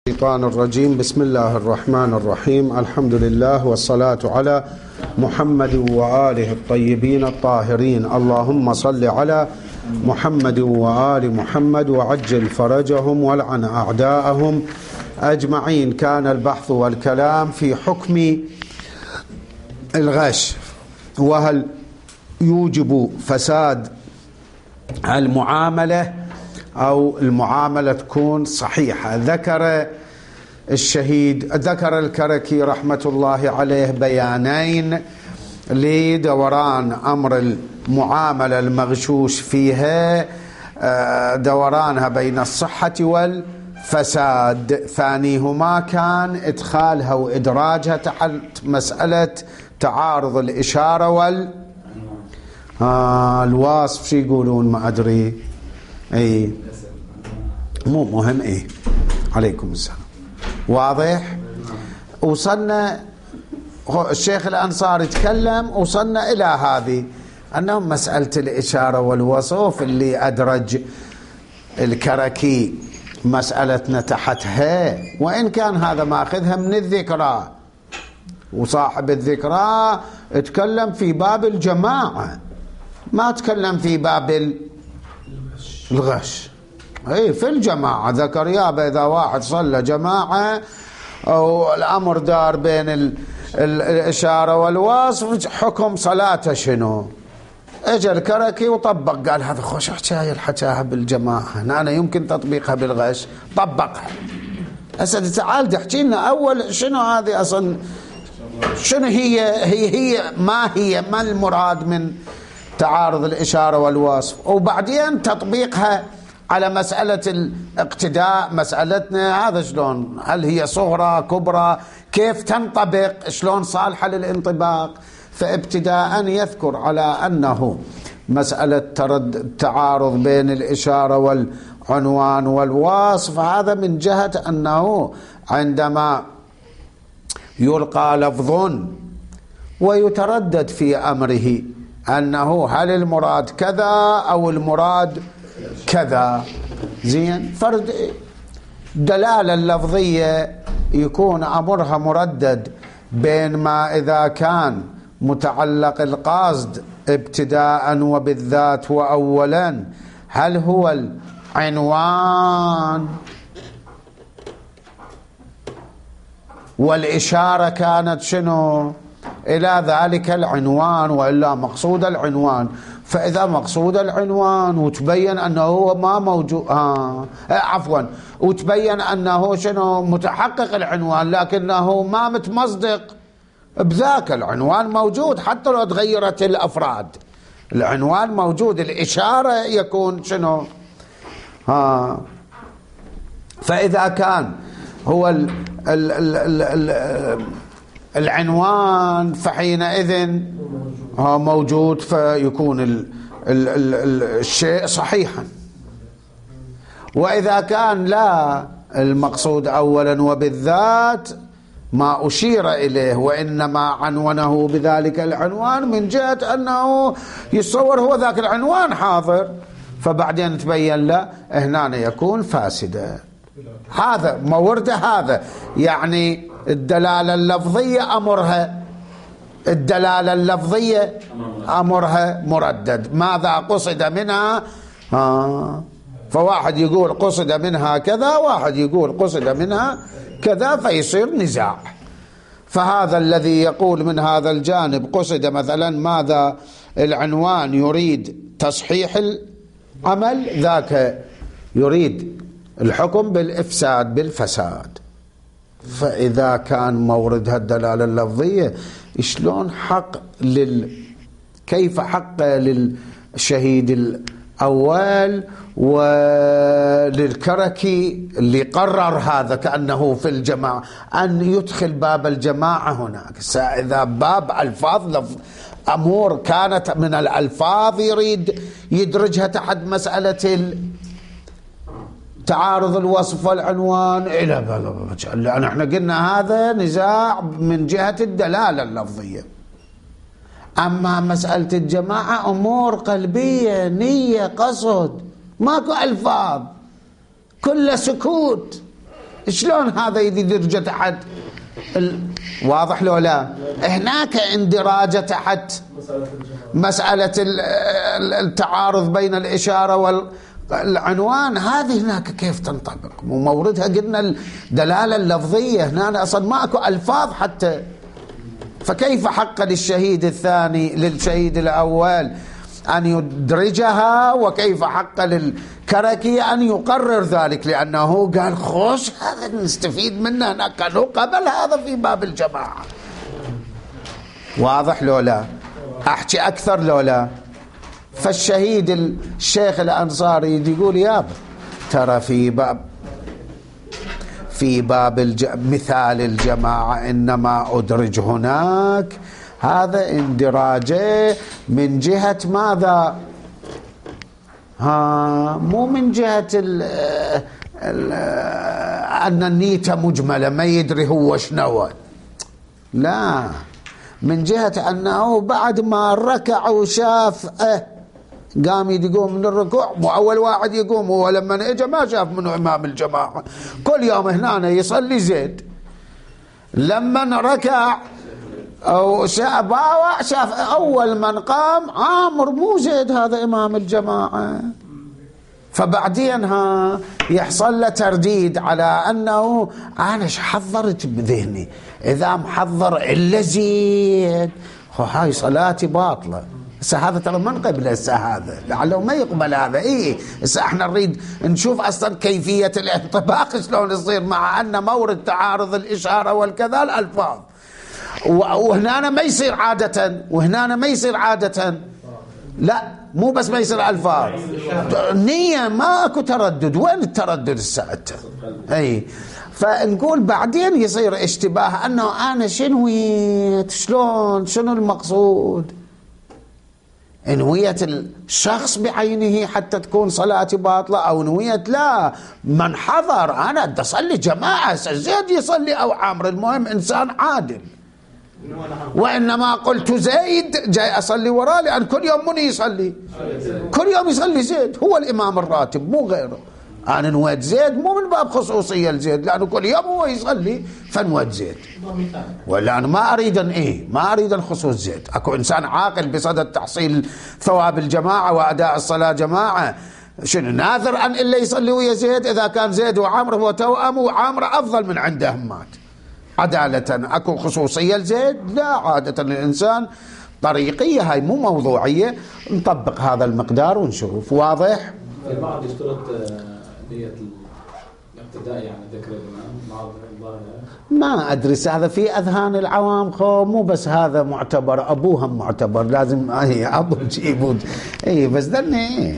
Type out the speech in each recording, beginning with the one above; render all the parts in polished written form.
الشيطان الرجيم. بسم الله الرحمن الرحيم. الحمد لله والصلاة على محمد وآله الطيبين الطاهرين. اللهم صل على محمد وآل محمد وعجل فرجهم والعن أعداءهم أجمعين. كان البحث والكلام في حكم الغش، وهل يوجب فساد المعاملة أو المعاملة تكون صحيحة. ذكر الكركي رحمة الله عليه بيانين لدوران أمر المعاملة المغشوش فيها، دورانها بين الصحة والفساد. ثانيهما كان إدخالها وإدراجها تحت مسألة تعارض الإشارة الوصف. شو يقولون ما أدري، اي مو مهم. اي عليكم السلام. واضح. وصلنا الشيخ الأنصاري تكلم، وصلنا إلى هذه أنه مسألة الإشارة والوصف اللي أدرج الكركي مسألتنا تحتها، وإن كان هذا ماخذها من الذكرى، وصاحب الذكرى اتكلم في باب الجماعة، ما تكلم في باب الغش. اي في الجماعة ذكر يابا إذا واحد صلى جماعة أو الأمر دار بين الإشارة والوصف، حكم صلاته شنو؟ اجى الكركي وطبق، قال هذا خوش حكاية الحكاها بالجماعة، أنا يمكن تطبيقها بالغش، طبقها. أسد تعال تحكي لنا أول شنو هذه أصلا، شنو هي ما المراد من تعارض الإشارة والوصف، وبعدين تطبيقها على مسألة الاقتداء. مسألتنا هذا شلون، هل هي صغرى كبرى، كيف تنطبق، شلون صالحة للانطباق. فابتداء يذكر على أنه مسألة التعارض بين الإشارة والعنوان والوصف، هذا من جهة أنه عندما يلقى لفظ ويتردد في أمره أنه هل المراد كذا أو المراد كذا، زين، فرد دلالة اللفظية يكون أمرها مردد بين ما إذا كان متعلق القصد ابتداء وبالذات وأولا، هل هو العنوان والإشارة كانت شنو إلى ذلك العنوان، وإلا مقصود العنوان. فإذا مقصود العنوان وتبين أنه هو ما موجود، عفوا، وتبين أنه شنو متحقق العنوان لكنه ما متمصدق بذاك العنوان، موجود حتى لو تغيرت الأفراد، العنوان موجود، الإشارة يكون شنو. فإذا كان هو العنوان فحينئذ موجود، فيكون الشيء صحيحا. وإذا كان لا، المقصود أولا وبالذات ما أشير إليه، وإنما عنونه بذلك العنوان من جهة أنه يتصور هو ذاك العنوان حاضر، فبعدين تبين له هنا يكون فاسدا. هذا مورده، هذا يعني الدلالة اللفظية أمرها مردد. ماذا قصد منها؟ فواحد يقول قصد منها كذا، واحد يقول قصد منها كذا، فيصير نزاع. فهذا الذي يقول من هذا الجانب قصد مثلا ماذا العنوان يريد تصحيح العمل، ذاك يريد الحكم بالإفساد بالفساد. فإذا كان موردها الدلالة اللفظية، شلون كيف حق للشهيد الأول وللكركي اللي قرر هذا كأنه في الجماعة أن يدخل باب الجماعة هناك. إذا باب ألفاظ أمور كانت من الألفاظ يريد يدرجها تحت مسألة تعارض الوصف والعنوان، لأن احنا قلنا هذا نزاع من جهة الدلالة اللفظية. أما مسألة الجماعة أمور قلبية، نية، قصد، ماكو ألفاظ، كل سكوت. شلون هذا يدرج تحت واضح لو لا؟ هناك اندراج تحت مسألة التعارض بين الإشارة والعنوان، هذه هناك كيف تنطبق؟ وموردها قلنا الدلالة اللفظية، هنا أصلا ما أكو ألفاظ حتى، فكيف حق للشهيد الثاني للشهيد الأول أن يدرجها، وكيف حق للكركي أن يقرر ذلك؟ لأنه قال خوش هذا نستفيد منه، هناك كانوا قبل هذا في باب الجماعة. واضح لو لا؟ أحكي أكثر لو لا؟ فالشهيد الشيخ الأنصاري يقول يا ترى في باب مثال الجماعة إنما أدرج هناك، هذا اندراجه من جهة ماذا؟ مو من جهة أن النية مجملة ما يدري هو شنو، لا، من جهة أنه بعد ما ركع وشاف قام يقوم من الركوع، مو أول واحد يقوم، هو لما اجى ما شاف منه إمام الجماعة، كل يوم هنا يصلي زيد، لما ركع أو شاف أول من قام عامر مو زيد هذا إمام الجماعة، فبعدين يحصل له ترديد على أنه أنا حضرت بذهني إذا محضر إلا زيد هاي صلاتي باطلة. هذا ترى من قبل هذا لعله ما يقبل هذا. احنا نريد نشوف اصلا كيفية الانطباق شلون يصير، مع ان مورد تعارض الاشارة والكذا الالفاظ، وهنا ما يصير عادة، وهنا ما يصير عادة، لا مو بس ما يصير الفاظ، نية ما اكو تردد، وين التردد الساعة؟ فنقول بعدين يصير اشتباه انه انا شنويت، شنو المقصود؟ نوية الشخص بعينه حتى تكون صلاتي باطلة، أو نوية لا من حضر أنا بدي أصلي جماعة، زيد يصلي أو عامر، المهم إنسان عادل. وإنما قلت زيد جاي أصلي وراه لأن كل يوم من يصلي، كل يوم يصلي زيد، هو الإمام الراتب مو غيره. أنا نويت زيد مو من باب خصوصية لزيد، لأنه كل يوم هو يصلي فنويت زيد، ولا أنا ما أريد ما أريد خصوص زيد. أكو إنسان عاقل بصدد تحصيل ثواب الجماعة وأداء الصلاة جماعة، شنو ناظر أن إلا يصلي ويا زيد؟ إذا كان زيد وعمر هو توأم، وعمر أفضل من عنده همات عدالة، أكو خصوصية لزيد؟ لا، عادة الإنسان طريقية، هاي مو موضوعية. نطبق هذا المقدار ونشوف. واضح؟ البعض يشترط نية الاقتداء، يعني ذكر الإمام ما أدري، هذا في أذهان العوام مو بس هذا معتبر، أبوهم معتبر، لازم أبو جيبود بس ذني.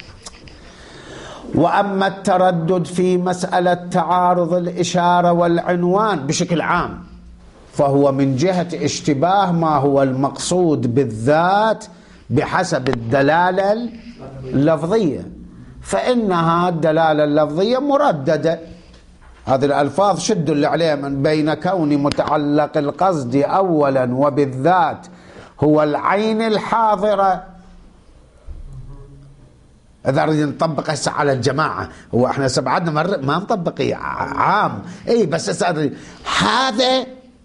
وأما التردد في مسألة تعارض الإشارة والعنوان بشكل عام فهو من جهة اشتباه ما هو المقصود بالذات بحسب الدلالة اللفظية، فإنها الدلالة اللفظية مرددة. هذه الألفاظ شدوا اللي عليه من بين كون متعلق القصد أولا وبالذات هو العين الحاضرة. إذا نريد نطبق هسه على الجماعة، هو احنا سبعدنا ما نطبق عام، بس هذا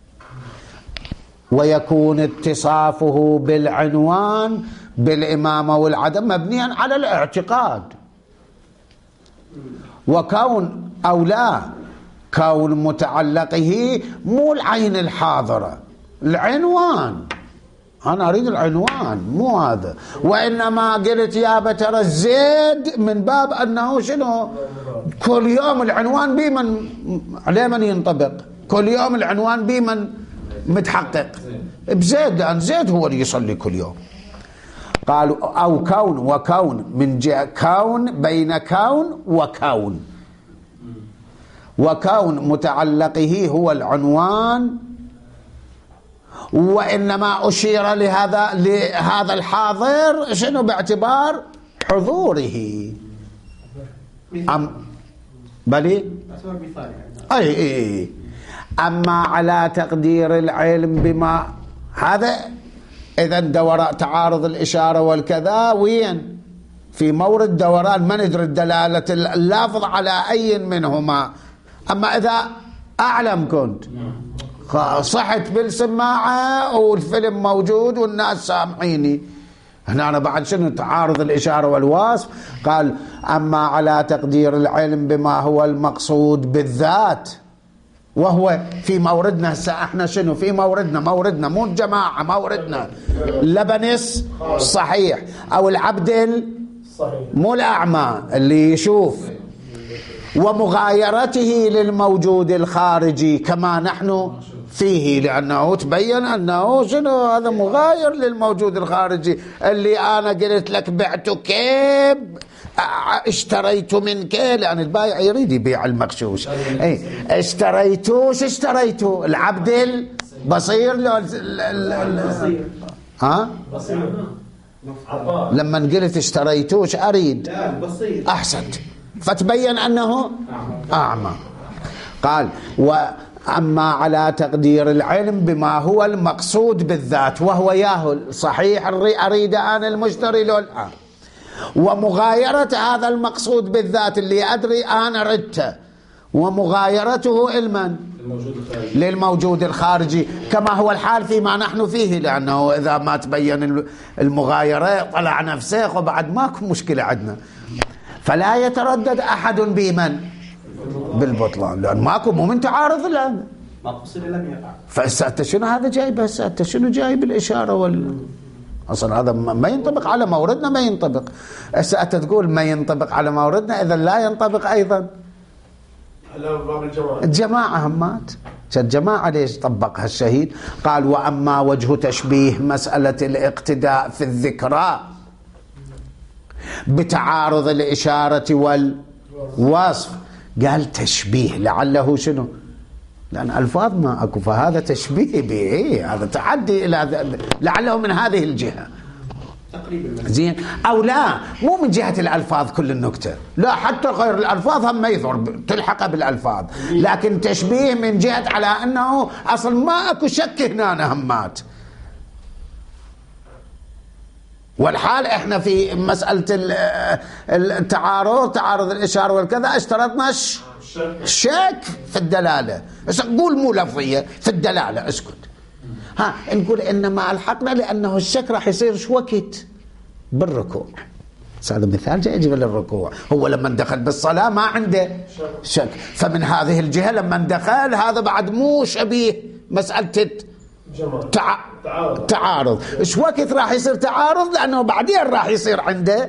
ويكون اتصافه بالعنوان بالإمامة والعدم مبنيا على الاعتقاد، وكون أو لا كون متعلقه مو العين الحاضرة، العنوان. أنا أريد العنوان مو هذا، وإنما قلت يا بتر الزيد من باب أنه شنو كل يوم العنوان بمن عليه من ينطبق، كل يوم العنوان بمن متحقق بزيد، لأن زيد هو اللي يصلي كل يوم. قالوا أو كون وكون من جهة كون بين كون وكون، وكون متعلقه هو العنوان، وإنما أشير لهذا الحاضر شنو باعتبار حضوره. بلي أما على تقدير العلم بما هذا، إذا تعارض الإشارة والكذا وين في مورد دوران ما ندري دلالة اللفظ على أي منهما، أما إذا أعلم كنت صحت بالسماعة والفيلم موجود والناس سامعيني، هنا أنا بعد شنو تعارض الإشارة والوصف. قال أما على تقدير العلم بما هو المقصود بالذات، وهو في موردنا هسه احنا شنو في موردنا مو الجماعة، موردنا لبنس صحيح أو العبد مو الأعمى اللي يشوف، ومغايرته للموجود الخارجي كما نحن فيه، لأنه تبين أنه شنو هذا مغاير للموجود الخارجي. اللي أنا قلت لك بعت كيب اشتريت منك، لأن البائع يريد يبيع المغشوش. اشتريته العبد البصير لما قلت اشتريتوش أريد أحسنت، فتبين أنه أعمى. قال وأما على تقدير العلم بما هو المقصود بالذات، وهو ياهل صحيح أريد أنا المشتري له الآن، ومغايرة هذا المقصود بالذات اللي أدري أنا ردته، ومغايرته علما للموجود الخارجي كما هو الحال فيما نحن فيه، لأنه إذا ما تبين المغايرة طلع نفسه وبعد ماكو مشكلة عندنا. فلا يتردد أحد بمن بالبطلان، لأن ماكو مو من تعارض الآن، ماكو صلة لم يقع. فأنت شنو هذا جايب، أنت شنو جايب الإشارة أصلا هذا ما ينطبق على موردنا، ما ينطبق. أنت تقول ما ينطبق على موردنا، إذا لا ينطبق أيضا الجماعة همات. الجماعة ليش طبقها الشهيد؟ قال وأما وجه تشبيه مسألة الاقتداء في الذكرى بتعارض الإشارة والوصف، قال تشبيه لعله شنو، لأن ألفاظ ما أكو، فهذا تشبيه به، هذا تعدي إلى لعله من هذه الجهة زين، أو لا مو من جهة الألفاظ كل النكتة، لا حتى غير الألفاظ هم ما يضر تلحق بالألفاظ، لكن تشبيه من جهة على أنه أصلا ما أكو شك هنا همات. والحال احنا في مسألة التعارض، تعارض الإشارة والكذا، اشترطنا شك في الدلالة، بس نقول مو لفظية في الدلالة، اسكت. نقول إنما ألحقنا لأنه الشك راح يصير شو وقت بالركوع. هذا مثال جاي للركوع، هو لما دخل بالصلاة ما عنده شك، فمن هذه الجهة لما دخل هذا بعد مو شبيه مسألة تعارض. ايش وقت راح يصير تعارض؟ لأنه بعدين راح يصير عنده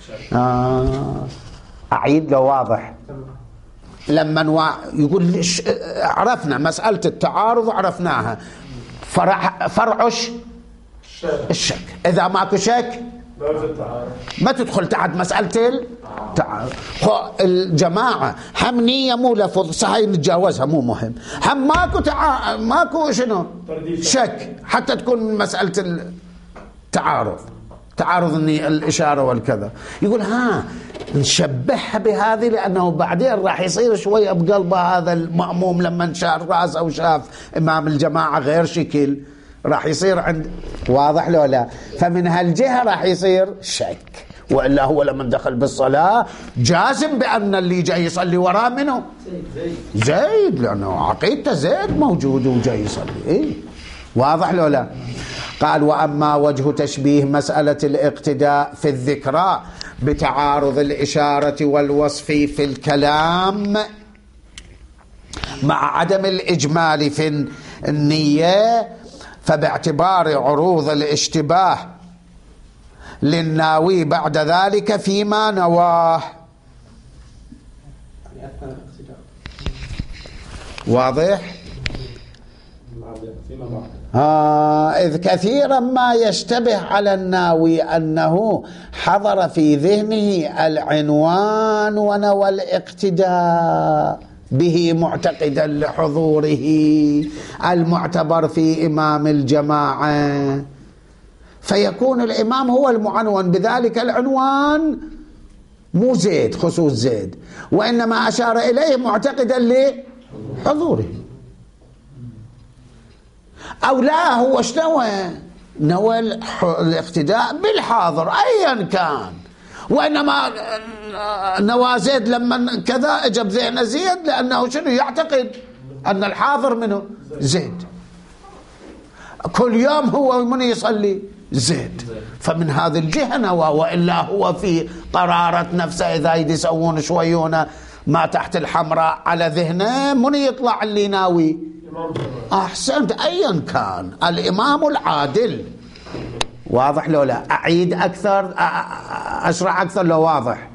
أعيد لو واضح. لما يقول عرفنا مسألة التعارض وعرفناها، فرعش الشك، إذا ماكو شك ما تدخل تحت مسألة التعارض. الجماعة هم نية مو لفظ صحيح نتجاوزها مو مهم، هم ماكو شنو شك حتى تكون مسألة التعارض، تعارض الإشارة والكذا. يقول نشبهها بهذه، لأنه بعدين راح يصير شوية بقلبه هذا المأموم لما شاف رأس أو شاف إمام الجماعة غير شكل، راح يصير عند واضح له لا، فمن هالجهة راح يصير شك. وإلا هو لما دخل بالصلاة جازم بأن اللي جاي يصلي وراه منه زيد، لأنه عقيدته زيد موجود وجاي يصلي. واضح له لا. قال وأما وجه تشبيه مسألة الاقتداء في الذكرى بتعارض الإشارة والوصف في الكلام مع عدم الإجمال في النية، فباعتبار عروض الاشتباه للناوي بعد ذلك فيما نواه. واضح؟ إذ كثيرا ما يشتبه على الناوي أنه حضر في ذهنه العنوان ونوى الاقتداء به معتقدا لحضوره المعتبر في إمام الجماعة، فيكون الإمام هو المعنون بذلك العنوان مو زيد خصوص زيد، وإنما أشار إليه معتقدا لحضوره. أو لا هو نوى الاقتداء بالحاضر أيا كان، وإنما نوى زيد لما كذا اجى بذهن زيد لأنه شنو يعتقد أن الحاضر منه زيد، كل يوم هو من يصلي زيد، فمن هذه الجهة نوى، وإلا هو في قرارة نفسه إذا يسوون شويونه ما تحت الحمراء على ذهنه من يطلع اللي ناوي. أحسنت، أيا كان الإمام العادل. واضح لو لا؟ أعيد أكثر، أشرح أكثر لو واضح.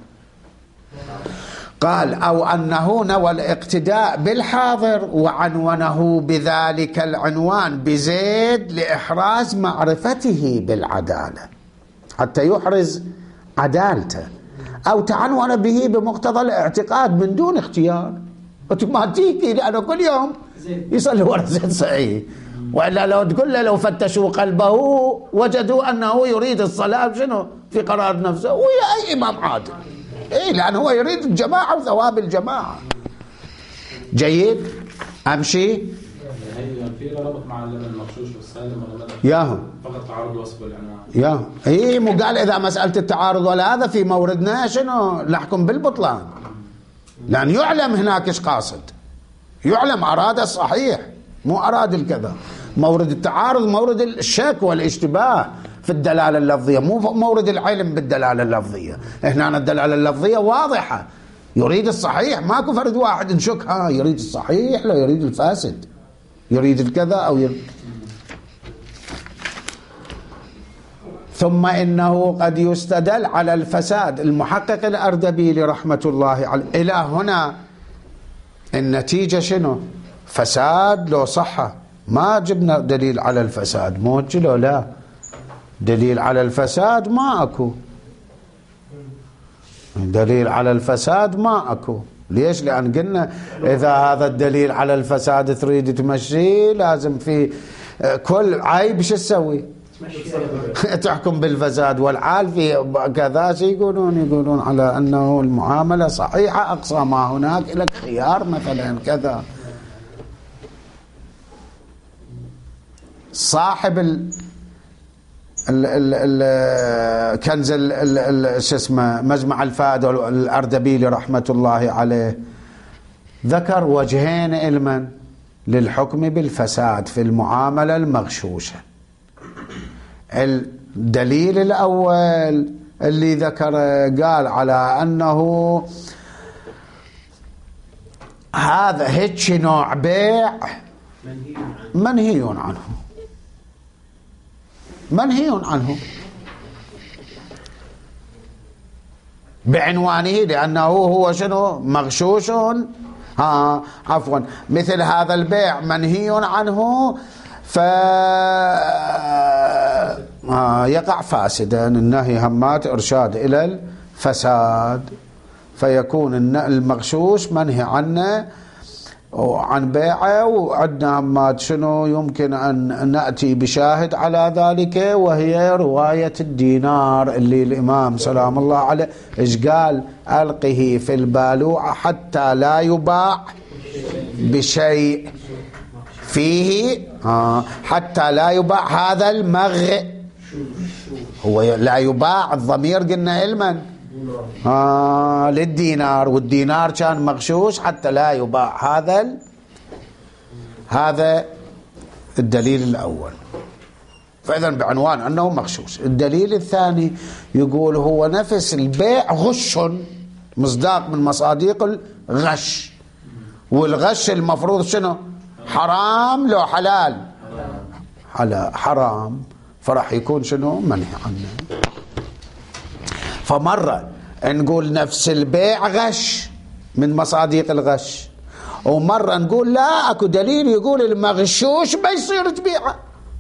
قال أو أنه نوى الاقتداء بالحاضر وعنونه بذلك العنوان بزيد لإحراز معرفته بالعدالة حتى يحرز عدالته، أو تعنون به بمقتضى الاعتقاد من دون اختيار اوتوماتيكي، لأنه كل يوم يصلي ورا زيد صحيح. وإلا لو تقول له لو فتشوا قلبه وجدوا أنه يريد الصلاة شنو في قرار نفسه، ويا أي إمام عادل إيه، لأنه هو يريد الجماعة وثواب الجماعة. جيد، أمشي. هي في ربط مع المغشوش والسالم ولا ياهم فقط تعارض وصف العنوان. ياهم إيه، مو قال إذا مسألة التعارض ولا هذا في موردنا شنو نحكم بالبطلان، لأن يعلم هناك إيش قاصد، يعلم أراد الصحيح مو أراد الكذا. مورد التعارض مورد الشك والاشتباه في الدلالة اللفظية، مو مورد العلم بالدلالة اللفظية. هنا الدلالة اللفظية واضحة، يريد الصحيح، ماكو فرد واحد نشك يريد الصحيح لا يريد الفاسد، يريد الكذا أو ثم إنه قد يستدل على الفساد. المحقق الأردبيلي رحمة الله عليه إلى هنا النتيجة شنو؟ فساد لو صحة، ما جبنا دليل على الفساد، موجه لا دليل على الفساد ما أكو، دليل على الفساد ما أكو. ليش؟ لأن قلنا إذا هذا الدليل على الفساد تريد تمشي لازم في كل عيب شو تسوي؟ تحكم بالفساد، والعال في كذا يقولون على أنه المعاملة صحيحة، أقصى ما هناك لك خيار مثلا كذا. صاحب كنز شو اسمه مجمع الفائدة الأردبيلي رحمة الله عليه ذكر وجهين علما للحكم بالفساد في المعاملة المغشوشة. الدليل الأول اللي ذكر قال على أنه هذا هيك نوع بيع منهي عنه، منهي عنه بعنوانه، لأنه هو شنو مغشوش عفوا مثل هذا البيع منهي عنه يقع فاسدا. النهي همات إرشاد إلى الفساد، فيكون المغشوش منهي عنه وعن بيعه. وعندنا همات شنو يمكن أن نأتي بشاهد على ذلك، وهي رواية الدينار اللي الإمام سلام الله عليه إيش قال؟ ألقه في البالوعة حتى لا يباع بشيء فيه حتى لا يباع هذا هو لا يباع، الضمير قلنا علما للدينار، والدينار كان مغشوش حتى لا يباع هذا الدليل الأول، فإذا بعنوان أنه مغشوش. الدليل الثاني يقول هو نفس البيع غش، مصداق من مصاديق الغش، والغش المفروض شنو؟ حرام لو حلال؟ حرام، فراح يكون شنو؟ منهي عنه. فمرة نقول نفس البيع غش من مصاديق الغش، ومرة نقول لا اكو دليل يقول المغشوش ما يصير تبيعه،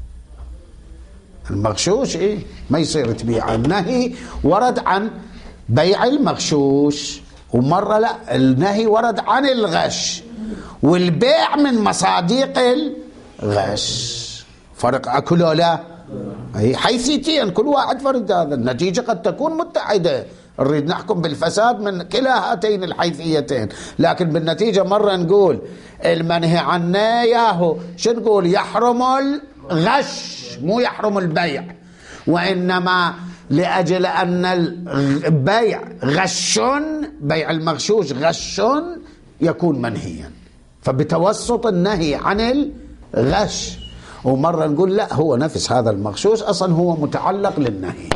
المغشوش ما يصير تبيعه. النهي ورد عن بيع المغشوش، ومرة لا النهي ورد عن الغش، والبيع من مصاديق الغش. فرق اكو لا؟ هي حيثيتين كل واحد فرد، هذا النتيجة قد تكون متحدة، نريد نحكم بالفساد من كلا هاتين الحيثيتين، لكن بالنتيجة مرة نقول المنهي عنه ياهو شو نقول؟ يحرم الغش مو يحرم البيع، وإنما لأجل أن البيع غش، بيع المغشوش غش، يكون منهيا. فبتوسط النهي عن الغش. ومرة نقول لا، هو نفس هذا المغشوش أصلا هو متعلق للنهي.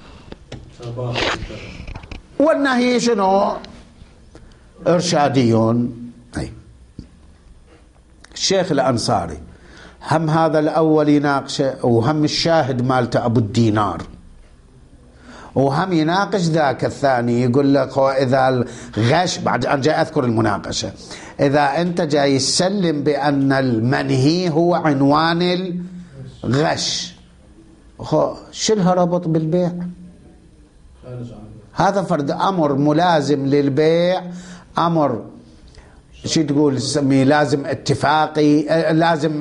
والنهي شنو؟ إرشادي. أي الشيخ الأنصاري هم هذا الأول يناقشه، وهم الشاهد مالته أبو الدينار، وهم يناقش ذاك الثاني. يقول لك إذا الغش، بعد أن جاي أذكر المناقشة، إذا أنت جاي يسلم بأن المنهي هو عنوان الغش، شلها ربط بالبيع؟ هذا فرد أمر ملازم للبيع، أمر شو تقول سميه، لازم اتفاقي، لازم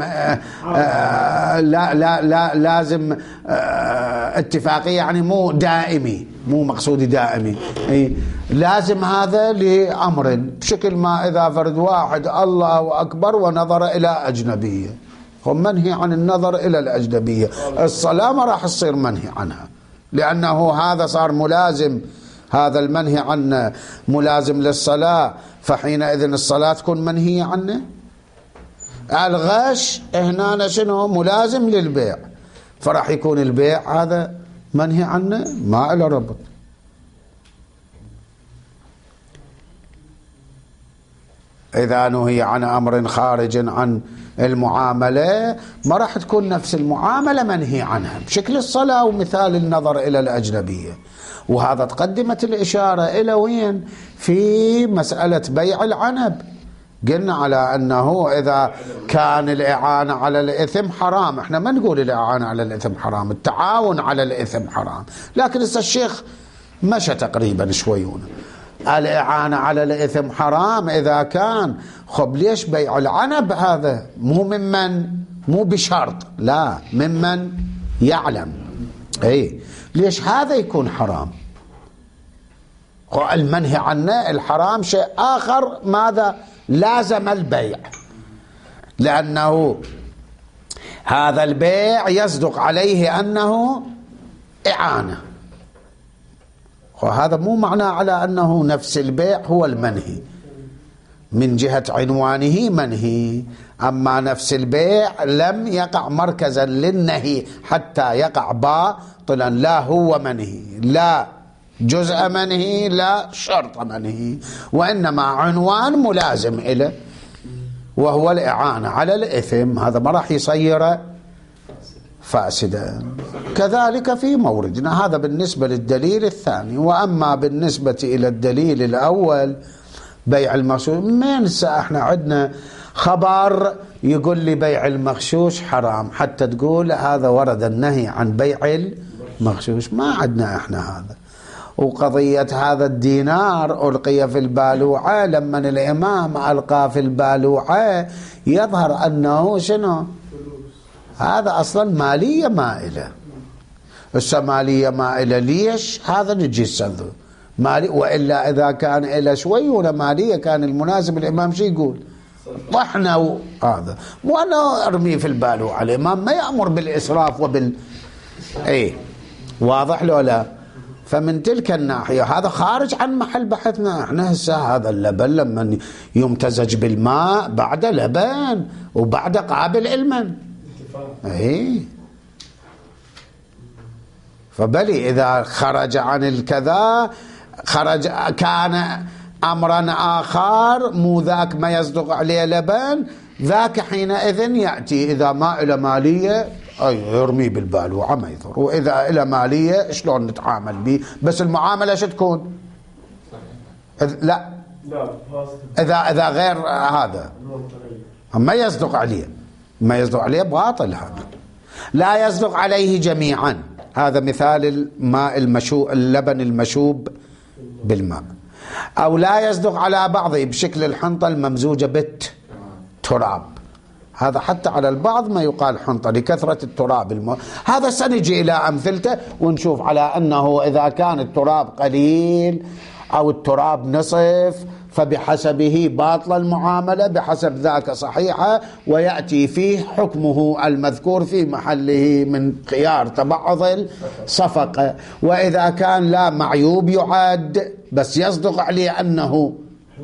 لا لازم اتفاقي، يعني مو دائمي، مو مقصودي دائمي. لازم هذا لأمر، بشكل ما إذا فرد واحد الله أكبر ونظر إلى أجنبية، هم منهي عن النظر إلى الأجنبية، الصلاة ما راح تصير منهي عنها، لأنه هذا صار ملازم، هذا المنهي عنه ملازم للصلاة، فحينئذ الصلاة تكون منهية عنه. الغش هنا شنو؟ ملازم للبيع، فراح يكون البيع هذا منهي عنه، ما له ربط. إذا نهي عن أمر خارج عن المعاملة ما راح تكون نفس المعاملة منهي عنها، بشكل الصلاة ومثال النظر إلى الأجنبية. وهذا تقدمت الإشارة إلى وين؟ في مسألة بيع العنب، قلنا على أنه إذا كان الإعانة على الإثم حرام. احنا ما نقول الإعانة على الإثم حرام، التعاون على الإثم حرام، لكن الشيخ مشى تقريبا شويون. الإعانة على الإثم حرام إذا كان، خب ليش بيع العنب هذا مو ممن، مو بشرط، لا ممن يعلم، اي ليش هذا يكون حرام؟ المنهي عنه الحرام شيء آخر، ماذا؟ لازم البيع، لأنه هذا البيع يصدق عليه أنه إعانة، وهذا مو معناه على أنه نفس البيع هو المنهي، من جهة عنوانه منهي، أما نفس البيع لم يقع مركزا للنهي حتى يقع باطلا، لا هو منهي، لا جزء منهي، لا شرط منهي، وإنما عنوان ملازم إليه وهو الإعانة على الإثم. هذا ما راح يصير فاسدا. كذلك في موردنا، هذا بالنسبة للدليل الثاني. وأما بالنسبة إلى الدليل الأول بيع المغشوش، من احنا عندنا خبر يقول لي بيع المغشوش حرام حتى تقول هذا ورد النهي عن بيع المغشوش؟ ما عندنا احنا هذا. وقضية هذا الدينار ألقي في البالوعة، لما الإمام ألقى في البالوعة يظهر أنه شنو؟ هذا أصلا مالية مائلة. مالية مائلة ليش؟ هذا نجي السنذو مالي، وإلا إذا كان إلى شوي ولا مالية كان المناسب الإمام شي يقول؟ طحنا هذا، مو أنه أرميه في البالوعة. الإمام ما يأمر بالإسراف إيه، واضح له لا؟ فمن تلك الناحية هذا خارج عن محل بحثنا. احنا هسه هذا اللبن لما يمتزج بالماء بعد لبن وبعد قابل علما، ايه، فبلي إذا خرج عن الكذا، خرج كان أمرا آخر مو ذاك ما يصدق عليه لبن، ذاك حينئذ يأتي إذا ما إلى مالية أي يرمي بالبالوعة ما يضر، وإذا إلى مالية شلون نتعامل به؟ بس المعاملة شو تكون؟ لا إذا غير هذا ما يصدق عليه، ما يصدق عليه باطل، هذا لا يصدق عليه جميعا. هذا مثال الماء المشوب، اللبن المشوب بالماء، أو لا يصدق على بعضه بشكل الحنطة الممزوجة بالتراب. هذا حتى على البعض ما يقال حنطة لكثرة التراب هذا سنجي إلى أمثلته ونشوف على أنه إذا كان التراب قليل أو التراب نصف، فبحسبه باطل المعاملة، بحسب ذاك صحيحة، ويأتي فيه حكمه المذكور في محله من خيار تبعض الصفقة. وإذا كان لا معيوب يعد، بس يصدق عليه أنه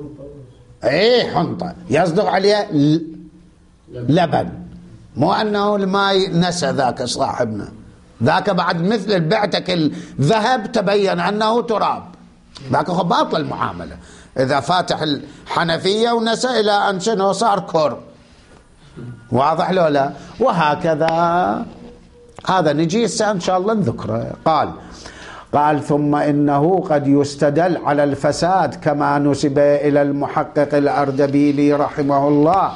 حنطة، يصدق عليه لبن، مو أنه الماء نسى ذاك صاحبنا، ذاك بعد مثل بعتك الذهب تبين أنه تراب، ذاك باطل المعاملة. إذا فاتح الحنفية ونسى إلى أن شنو صار كور، واضح لو لا؟ وهكذا. هذا نجي إن شاء الله نذكره. قال ثم إنه قد يستدل على الفساد كما نسب إلى المحقق الأردبيلي رحمه الله،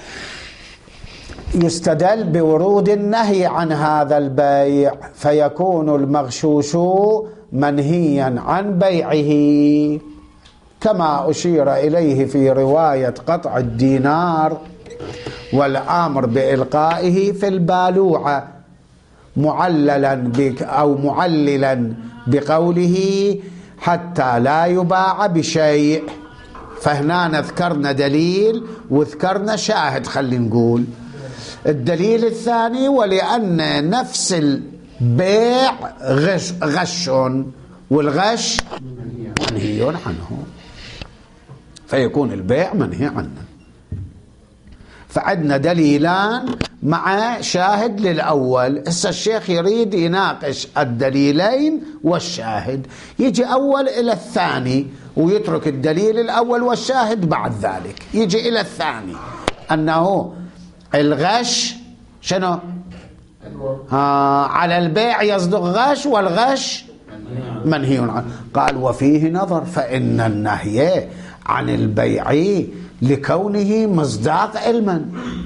يستدل بورود النهي عن هذا البيع، فيكون المغشوش منهيا عن بيعه، كما أشير إليه في رواية قطع الدينار والأمر بإلقائه في البالوعة، معللا بقوله حتى لا يباع بشيء. فهنا ذكرنا دليل وذكرنا شاهد. خلينا نقول الدليل الثاني: ولأن نفس البيع غش، والغش منهي عنه، فيكون البيع منهي عنه. فعندنا دليلان مع شاهد للأول. هسه الشيخ يريد يناقش الدليلين والشاهد، يجي أول إلى الثاني ويترك الدليل الأول والشاهد، بعد ذلك يجي إلى الثاني أنه الغش شنو؟ على البيع يصدق غش، والغش منهي عنه. قال وفيه نظر، فإن النهي عن البيع لكونه مصداق علما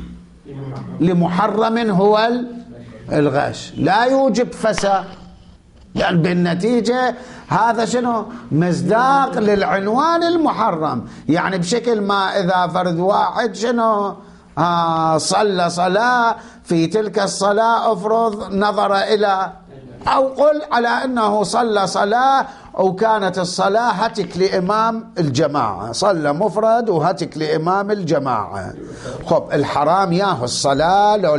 لمحرم هو الغش لا يوجب فساد، لأن بالنتيجة هذا شنو؟ مصداق للعنوان المحرم. يعني بشكل ما إذا فرد واحد شنو صلى صلاة، في تلك الصلاة افرض نظر إلى، أو قل على أنه صلى صلاة وكانت الصلاة هتك لإمام الجماعة، صلى مفرد وهتك لإمام الجماعة. خب الحرام ياهو الصلاة لو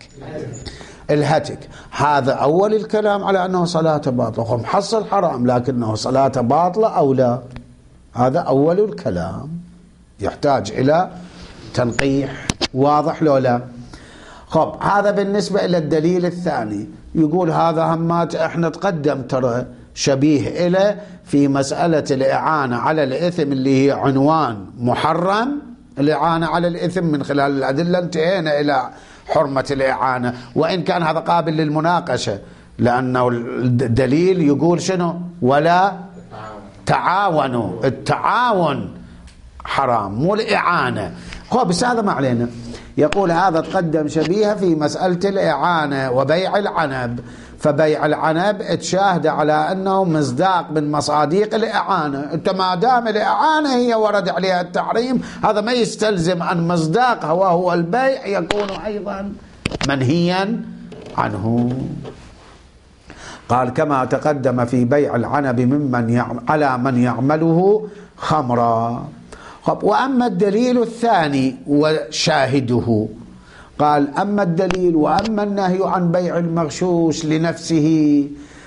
الهتك، هذا أول الكلام على أنه صلاة باطلة. خب حصل حرام لكنه صلاة باطلة أو لا، هذا أول الكلام يحتاج إلى تنقيح. واضح لو لا؟ خب هذا بالنسبة إلى الدليل الثاني. يقول هذا همات احنا تقدم ترى شبيه إلى في مسألة الإعانة على الإثم اللي هي عنوان محرم، الإعانة على الإثم من خلال الأدلة انتهينا إلى حرمة الإعانة، وإن كان هذا قابل للمناقشة، لأنه الدليل يقول شنو؟ ولا تعاونوا، التعاون حرام مو الإعانة. بس هذا ما علينا. يقول هذا تقدم شبيهة في مسألة الإعانة وبيع العنب، فبيع العنب تشاهد على أنه مصداق من مصاديق الإعانة. أنت ما دام الإعانة هي ورد عليها التحريم، هذا ما يستلزم أن مصداقها وهو البيع يكون أيضا منهيا عنه. قال كما تقدم في بيع العنب على من يعمله خمرا. وأما الدليل الثاني وشاهده، قال أما الدليل وأما النهي عن بيع المغشوش لنفسه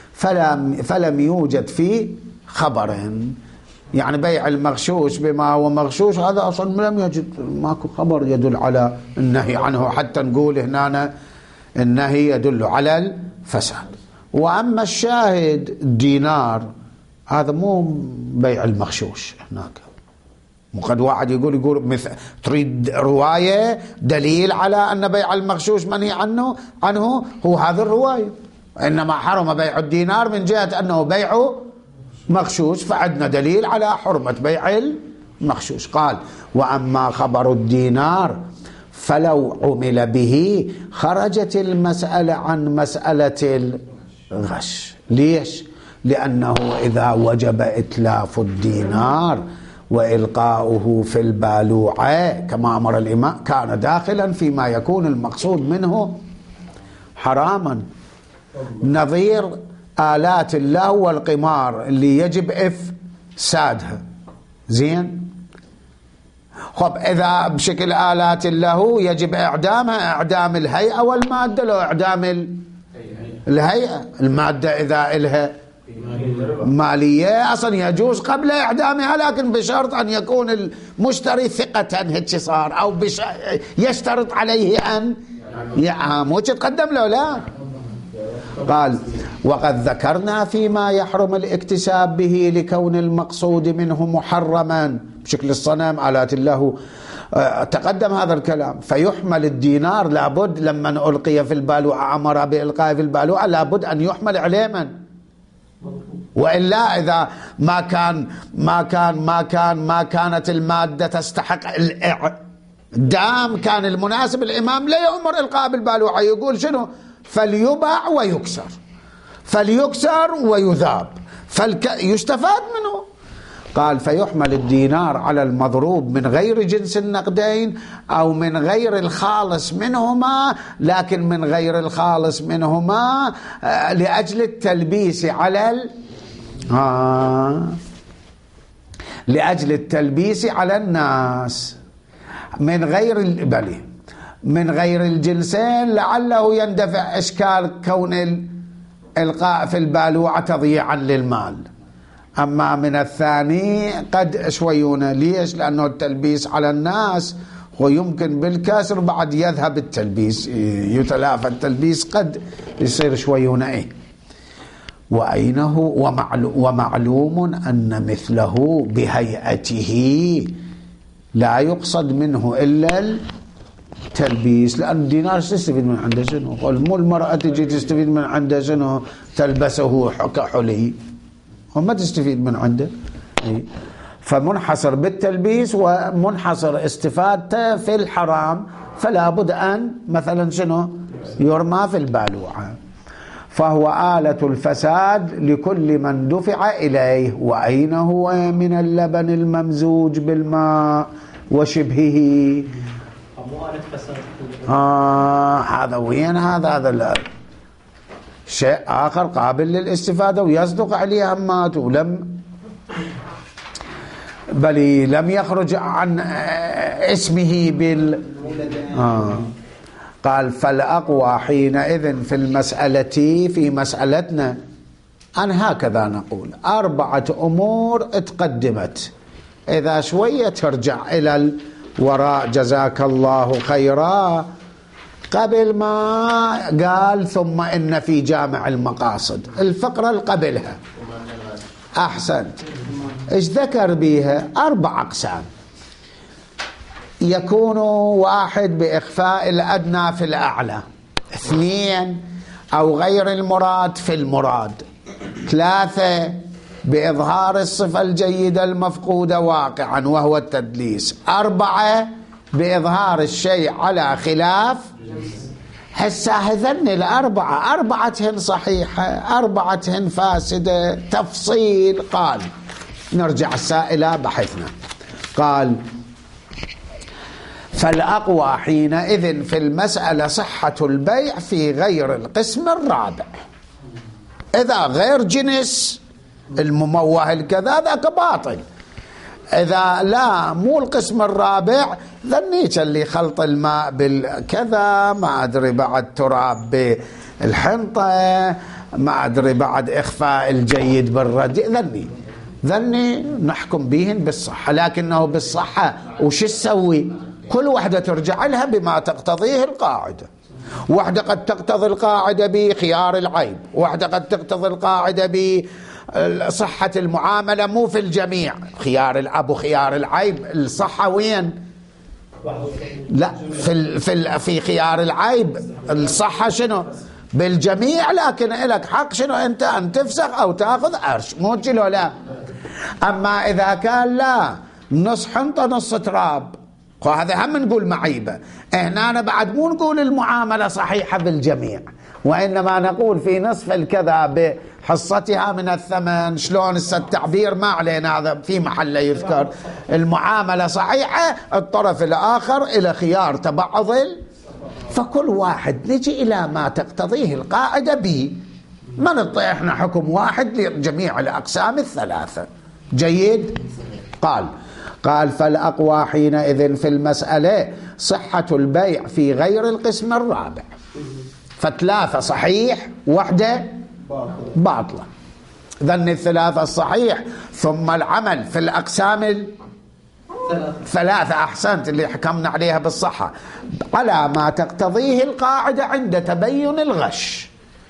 فلم يوجد فيه خبر. يعني بيع المغشوش بما هو مغشوش هذا أصلا لم يجد، ماكو خبر يدل على النهي عنه حتى نقول هنا النهي يدل على الفساد. وأما الشاهد الدينار هذا مو بيع المغشوش هناك. وقد واحد يقول مثل تريد رواية دليل على أن بيع المغشوش منهي عنه هو هذه الرواية، إنما حرم بيع الدينار من جهة أنه بيع مغشوش، فعندنا دليل على حرمة بيع المغشوش. قال وأما خبر الدينار فلو عمل به خرجت المسألة عن مسألة الغش. ليش؟ لأنه إذا وجب إتلاف الدينار وإلقاؤه في البالوعة كما أمر الإمام كان داخلا فيما يكون المقصود منه حراما، نظير آلات اللهو والقمار اللي يجب سادها. زين. خب إذا بشكل آلات له يجب إعدامها، إعدام الهيئة والمادة، لو إعدام الهيئة. المادة إذا إلها مالية أصلا يجوز قبل إعدامها، لكن بشرط أن يكون المشتري ثقة هيك صار، أو يشترط عليه أن يعام وتقدم له. لا. قال وقد ذكرنا فيما يحرم الاكتساب به لكون المقصود منه محرما بشكل الصنم آلات الله، تقدم هذا الكلام. فيحمل الدينار، لابد لما ألقي في البالوعة، أمر بإلقاء في البالوعة، لابد أن يحمل عليه من، وإلا إذا ما كانت المادة تستحق الإعدام، كان المناسب الإمام لا يأمر إلقاء بالبالوعة، يقول شنو؟ فليباع ويكسر، فليكسر ويذاب، يستفاد منه. قال فيحمل الدينار على المضروب من غير جنس النقدين أو من غير الخالص منهما، لكن من غير الخالص منهما لأجل التلبيس على لأجل التلبيس على الناس، من غير من غير الجنسين لعله يندفع إشكال كون الإلقاء في البالوعة تضييعا للمال. أما من الثاني قد شويون. ليش؟ لأنه التلبيس على الناس ويمكن بالكسر بعد يذهب التلبيس، يتلافى التلبيس، قد يصير شويون. وأينه ومعلوم أن مثله بهيئته لا يقصد منه إلا التلبيس، لأن الدينار تستفيد من عنده شنو؟ مو المرأة تجي تستفيد من عنده شنو؟ تلبسه كحلي، وما تستفيد من عنده. فمنحصر بالتلبيس ومنحصر استفادته في الحرام، فلا بد أن مثلا شنو؟ يرمى في البالوعة. فهو آلة الفساد لكل من دفع إليه. وأين هو من اللبن الممزوج بالماء وشبهه؟ هذا وين؟ هذا شيء آخر قابل للاستفادة ويصدق عليه همات، بل لم يخرج عن اسمه قال فالأقوى حينئذ في المسألة، في مسألتنا، أن هكذا نقول 4 أمور اتقدمت، إذا شوية ترجع إلى الوراء جزاك الله خيرا، قبل ما قال ثم إن في جامع المقاصد الفقرة اللي قبلها أحسنت، إيش ذكر بيها؟ 4 أقسام. يكون 1 بإخفاء الأدنى في الأعلى، 2 أو غير المراد في المراد، 3 بإظهار الصفة الجيدة المفقودة واقعا وهو التدليس، 4 بإظهار الشيء على خلاف. هسه هذن 4 صحيحة، 4 فاسدة. تفصيل. قال نرجع السائلة بحثنا. قال فالأقوى حينئذ في المسألة صحة البيع في غير القسم الرابع. إذا غير جنس المموه الكذا ذاك باطل، إذا لا مو القسم الرابع ذنيك اللي خلط الماء بالكذا، ما أدري بعد تراب بالحنطة، ما أدري بعد إخفاء الجيد بالرديء، ذني نحكم بهن بالصحة. لكنه بالصحة وش تسوي؟ كل وحدة ترجع لها بما تقتضيه القاعدة. وحدة قد تقتضي القاعدة بخيار العيب، وحدة قد تقتضي القاعدة بصحة المعاملة، مو في الجميع. خيار الأب وخيار العيب الصحة وين؟ لا، في خيار العيب الصحة شنو؟ بالجميع، لكن لك حق شنو؟ أنت أن تفسخ أو تأخذ عرش، مو كيلو. لا. أما إذا كان لا، نص حنطة نص تراب، وهذا هم نقول معيبة. هنا بعد مو نقول المعاملة صحيحة بالجميع، وإنما نقول في نصف الكذا بحصتها من الثمن. شلون التعبير ما علينا، هذا في محل يذكر. المعاملة صحيحة، الطرف الآخر إلى خيار تبعض، فكل واحد نجي إلى ما تقتضيه القاعدة به، ما نعطي إحنا حكم واحد لجميع الأقسام الثلاثة. جيد. قال فالأقوى حينئذ في المسألة صحة البيع في غير القسم الرابع، فثلاثة صحيح واحدة باطلة. ظن الثلاثة الصحيح ثم العمل في الأقسام ثلاثة، أحسنت، اللي حكمنا عليها بالصحة على ما تقتضيه القاعدة عند تبين الغش.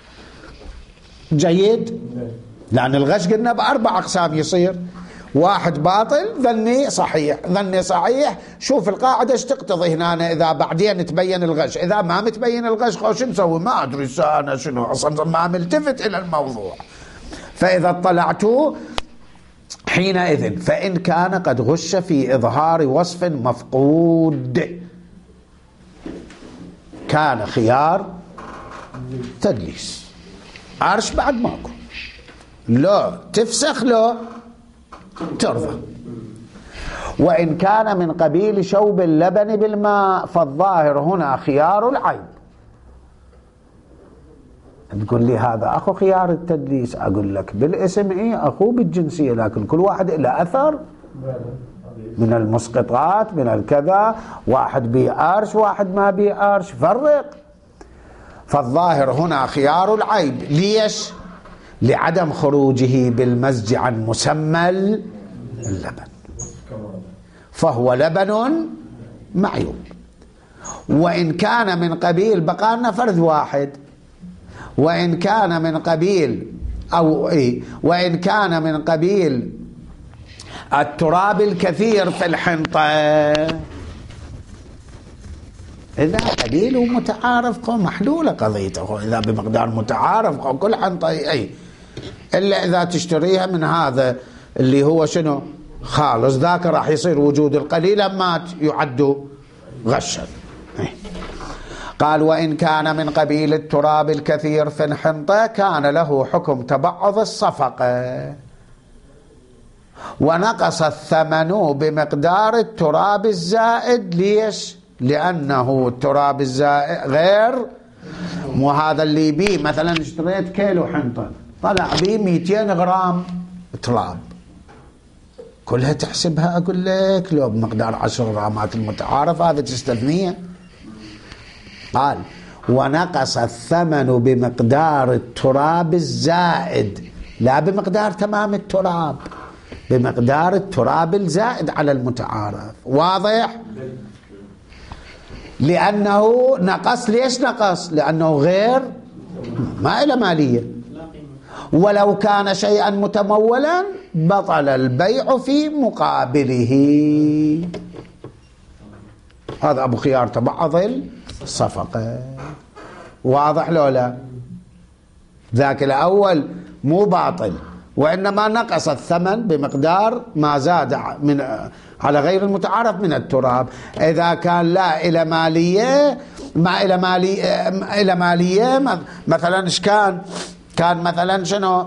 جيد. لأن الغش قلنا بأربع أقسام يصير، واحد باطل، ظني صحيح. ظني صحيح، شوف القاعدة ايش تقتضي هنا إذا بعدين تبين الغش. إذا ما متبين الغش خوش نسوي؟ ما أدري أنا شنو أصلا، ما ملتفت إلى الموضوع. فإذا اطلعتوا حينئذ فإن كان قد غش في إظهار وصف مفقود كان خيار تدليس. عرش بعد ماكو، لا تفسخ لا ترضى. وإن كان من قبيل شوب اللبن بالماء فالظاهر هنا خيار العيب. تقول لي هذا أخو خيار التدليس، أقول لك بالاسم إيه أخو بالجنسية، لكن كل واحد له أثر من المسقطات من الكذا، واحد بيأرش واحد ما بيأرش، فرق. فالظاهر هنا خيار العيب. ليش؟ لعدم خروجه بالمزج عن مسمى اللبن، فهو لبن معيوب. وإن كان من قبيل، بقى لنا فرد واحد، وإن كان من قبيل وإن كان من قبيل التراب الكثير في الحنطة، إذا قليل ومتعارف محلولة قضيته، إذا بمقدار متعارف كل حنطة إلا إذا تشتريها من هذا اللي هو شنو خالص، ذاك راح يصير وجود القليل ما يعد غشا. قال وإن كان من قبيل التراب الكثير في الحنطة كان له حكم تبعض الصفقة، ونقص الثمن بمقدار التراب الزائد. ليش؟ لأنه التراب الزائد غير، وهذا اللي بيه مثلا اشتريت كيلو حنطة طلع بيه 200 غرام تراب، كلها تحسبها أقول لك لو بمقدار 10 غرامات المتعارف هذا تستثنيه. قال ونقص الثمن بمقدار التراب الزائد، لا بمقدار تمام التراب، بمقدار التراب الزائد على المتعارف. واضح؟ لأنه نقص. ليش نقص؟ لأنه غير ما إلى مالية، ولو كان شيئا متمولا بطل البيع في مقابله. هذا أبو خيار تبعض الصفقة. واضح لو لا؟ ذاك الأول مو باطل، وإنما نقص الثمن بمقدار ما زاد من على غير المتعارف من التراب. إذا كان لا إلى مالية، ما إلى مالية مثلا إيش كان مثلا شنو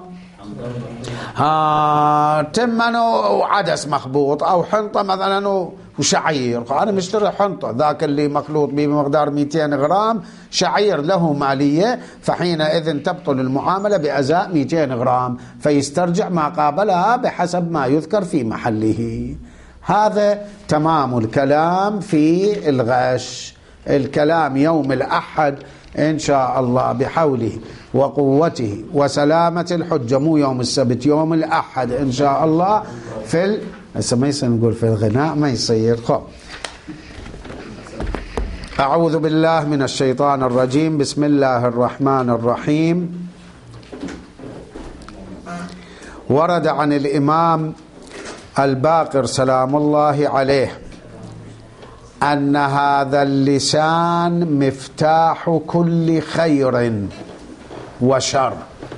تمن وعدس مخبوط، أو حنطة مثلا وشعير. أنا مشتري حنطة، ذاك اللي مخلوط به بمقدار 200 غرام شعير له مالية، فحينئذ تبطل المعاملة بأزاء 200 غرام، فيسترجع ما قابلها بحسب ما يذكر في محله. هذا تمام الكلام في الغش. الكلام يوم الأحد إن شاء الله بحوله وقوته وسلامة الحجة، مو يوم السبت، يوم الأحد إن شاء الله. هسه ما يصير نقول في الغناء، ما يصير. أعوذ بالله من الشيطان الرجيم. بسم الله الرحمن الرحيم. ورد عن الإمام الباقر سلام الله عليه أن هذا اللسان مفتاح كل خير وشر.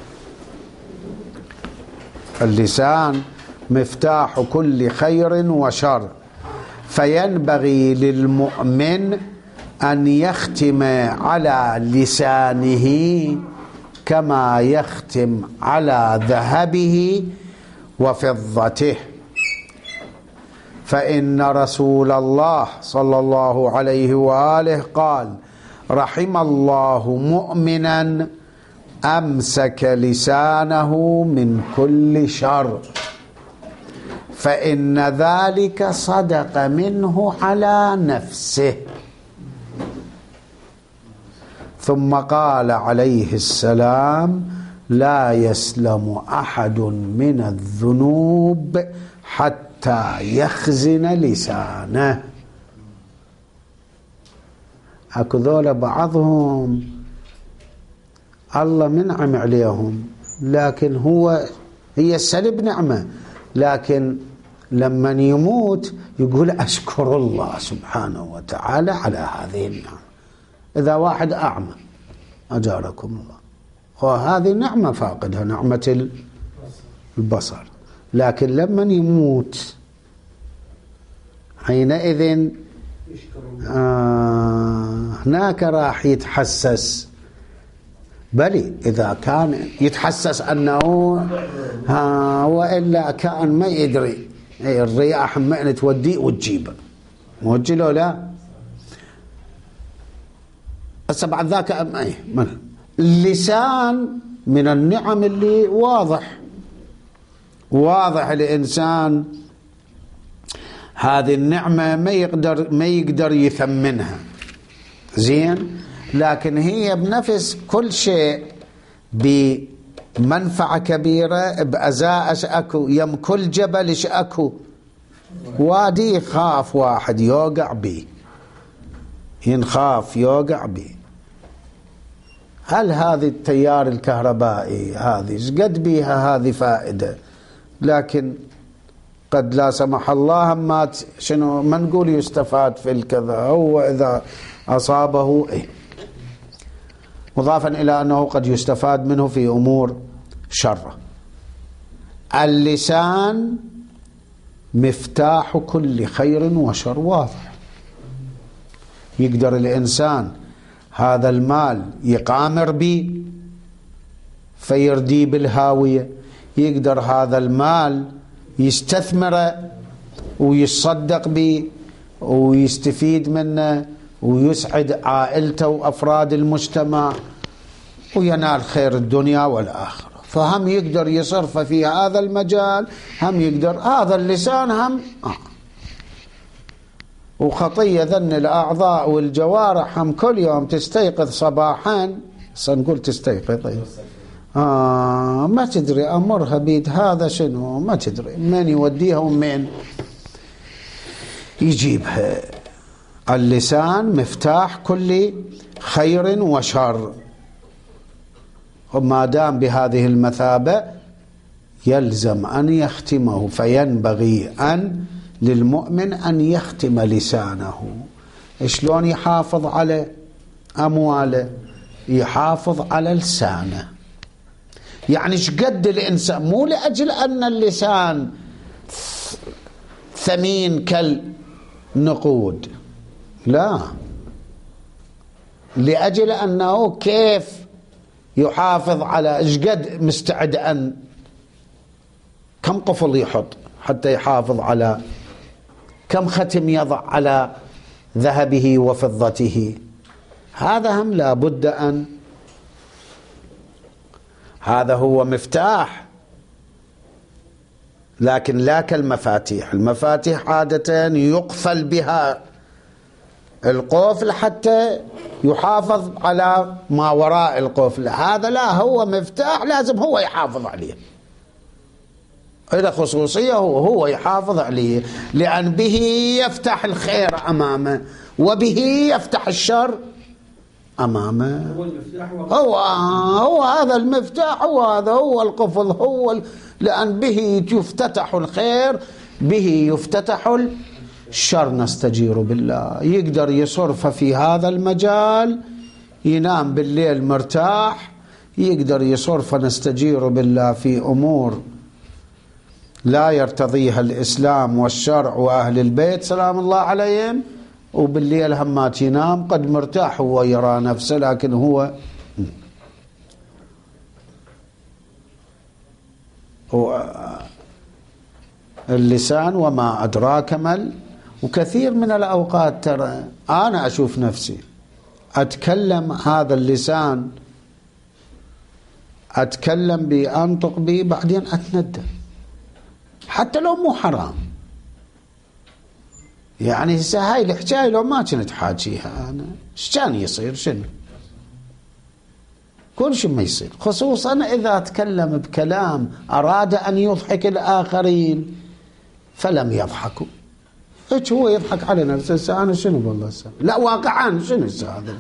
اللسان مفتاح كل خير وشر، فينبغي للمؤمن أن يختم على لسانه كما يختم على ذهبه وفضته، فإن رسول الله صلى الله عليه وآله قال رحم الله مؤمنا أمسك لسانه من كل شر. فإن ذلك صدق منه على نفسه. ثم قال عليه السلام: لا يسلم أحد من الذنوب حتى يخزن لسانه. اكو ذولا بعضهم الله منعم عليهم، لكن هي السلب نعمة، لكن لما يموت يقول أشكر الله سبحانه وتعالى على هذه النعمة. إذا واحد أعمى أجاركم الله، وهذه نعمة فاقدها، نعمة البصر، لكن لما يموت حينئذ هناك راح يتحسس. بل إذا كان يتحسس أنه وإلا كان ما يدري الرياح معنى توديه وتجيبه، موجله لا. هسه بعد ذاك اللسان من النعم اللي واضح الإنسان هذه النعمة ما يقدر يثمنها زين، لكن هي بنفس كل شيء بمنفعة كبيرة. بأزاء أكو يم كل جبل أكو وادي يخاف واحد يوقع بيه، ينخاف يوقع بيه. هل هذه التيار الكهربائي هذه قد بيها هذه فائدة، لكن قد لا سمح الله ما نقول يستفاد في الكذا، هو إذا أصابه مضافا إلى أنه قد يستفاد منه في أمور شرة. اللسان مفتاح كل خير وشر، واضح. يقدر الإنسان هذا المال يقامر به فيردي بالهاوية، يقدر هذا المال يستثمره ويصدق به ويستفيد منه ويسعد عائلته وأفراد المجتمع وينال خير الدنيا والآخرة. فهم يقدر يصرف في هذا المجال، هم يقدر هذا اللسان هم وخطية ذن الأعضاء والجوارح هم كل يوم تستيقظ صباحا، سنقول تستيقظ ما تدري أمرها بيد هذا شنو، ما تدري من يوديها ومن يجيبها. اللسان مفتاح كل خير وشر، وما دام بهذه المثابة يلزم أن يختمه. فينبغي أن للمؤمن أن يختم لسانه. شلون يحافظ على أمواله؟ يحافظ على لسانه. يعني شقد الإنسان، مو لأجل أن اللسان ثمين كالنقود، لا، لأجل أنه كيف يحافظ على شقد مستعد أن كم قفل يحط حتى يحافظ على كم ختم يضع على ذهبه وفضته. هذا هم لا بد أن هذا هو مفتاح، لكن لا كالمفاتيح. المفاتيح عادة يقفل بها القفل حتى يحافظ على ما وراء القفل، هذا لا، هو مفتاح لازم هو يحافظ عليه، إلى خصوصية هو يحافظ عليه، لأن به يفتح الخير أمامه وبه يفتح الشر أمامه. هو هذا المفتاح، هذا هو القفل، لأن به يفتتح الخير، به يفتتح الشر. نستجير بالله. يقدر يصرف في هذا المجال، ينام بالليل مرتاح، يقدر يصرف نستجير بالله في أمور لا يرتضيها الإسلام والشرع وأهل البيت سلام الله عليهم، وبالليل همات ينام قد مرتاح، هو يرى نفسه، لكن هو اللسان وما أدراك ما. وكثير من الأوقات ترى أنا أشوف نفسي أتكلم هذا اللسان، أتكلم بي أنطق بي، بعدين أتندم حتى لو مو حرام. يعني هسه هاي الحكاية لو ما كنت حاجيها أنا إيش كان يصير؟ شنو؟ كل شيء ما يصير، خصوصا إذا تكلم بكلام أراد أن يضحك الآخرين فلم يضحكوا. إيش هو يضحك على نفسه؟ أنا شنو والله لا واقعا شنو هذا؟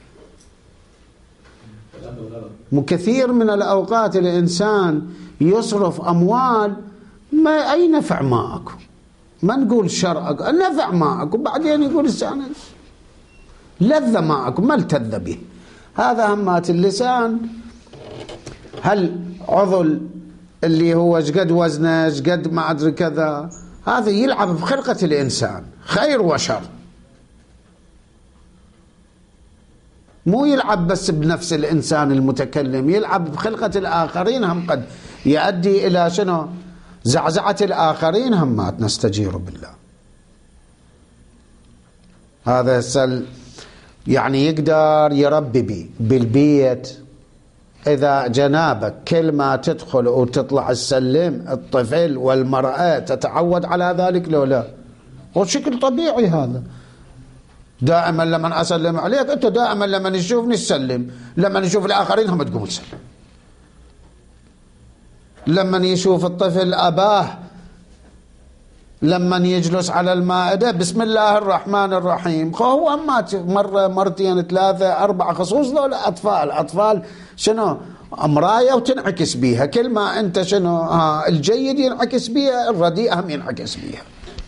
مو كثير من الأوقات الإنسان يصرف أموال ما أي نفع ما أكو، ما نقول شر أكو، النفع ما أكو، بعدين يقول الإنسان لذة ما أكو، ما التذ به. هذا همات اللسان. هل عضو اللي هو شقد وزنه شقد ما أدري كذا، هذا يلعب بخلقة الإنسان خير وشر، مو يلعب بس بنفس الإنسان المتكلم، يلعب بخلقة الآخرين، هم قد يؤدي إلى شنو؟ زعزعة الآخرين. همات نستجير بالله. هذا يعني يقدر يربي بالبيت. إذا جنابك كل ما تدخل وتطلع السلم الطفل والمرأة تتعود على ذلك لو لا؟ هو شكل طبيعي هذا. دائما لما أسلم عليك أنت دائما لما يشوفني تسلم، لما يشوف الآخرين هم تقوم تسلم. لما يشوف الطفل أباه لما يجلس على المائدة بسم الله الرحمن الرحيم، هو مرة مرتين ثلاثة أربعة، خصوص ذول أطفال شنو مراية وتنعكس بيها، كل ما أنت شنو الجيد ينعكس بيها، الرديء هم ينعكس بيها.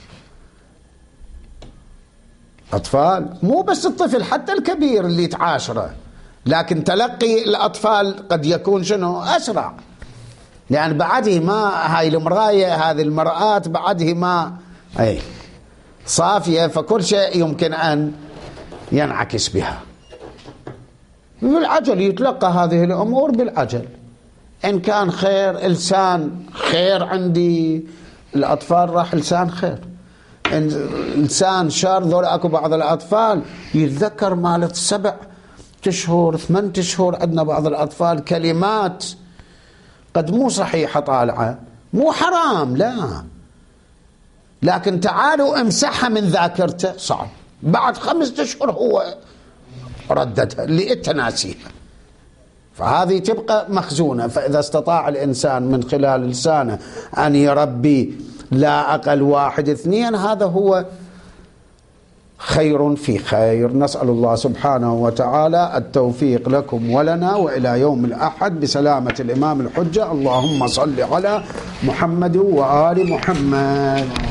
أطفال مو بس الطفل، حتى الكبير اللي تعاشره، لكن تلقي الأطفال قد يكون شنو أسرع، لأن بعده ما هاي المراية هذه المرآة بعده ما صافية، فكل شيء يمكن أن ينعكس بها. بالعجل يتلقى هذه الأمور بالعجل. إن كان خير لسان خير عندي، الأطفال راح لسان خير. إن لسان شر، ذول أكو بعض الأطفال يتذكر مالت 7 أشهر 8 أشهر، عندنا بعض الأطفال كلمات قد مو صحيحة طالعة، مو حرام لا، لكن تعالوا امسحها من ذاكرته صعب. بعد 5 أشهر هو رددها اللي انت ناسيها، فهذه تبقى مخزونة. فإذا استطاع الإنسان من خلال لسانه أن يربي لا أقل 1 2، هذا هو خير في خير. نسأل الله سبحانه وتعالى التوفيق لكم ولنا وإلى يوم الأحد بسلامة الإمام الحجة. اللهم صل على محمد وآل محمد.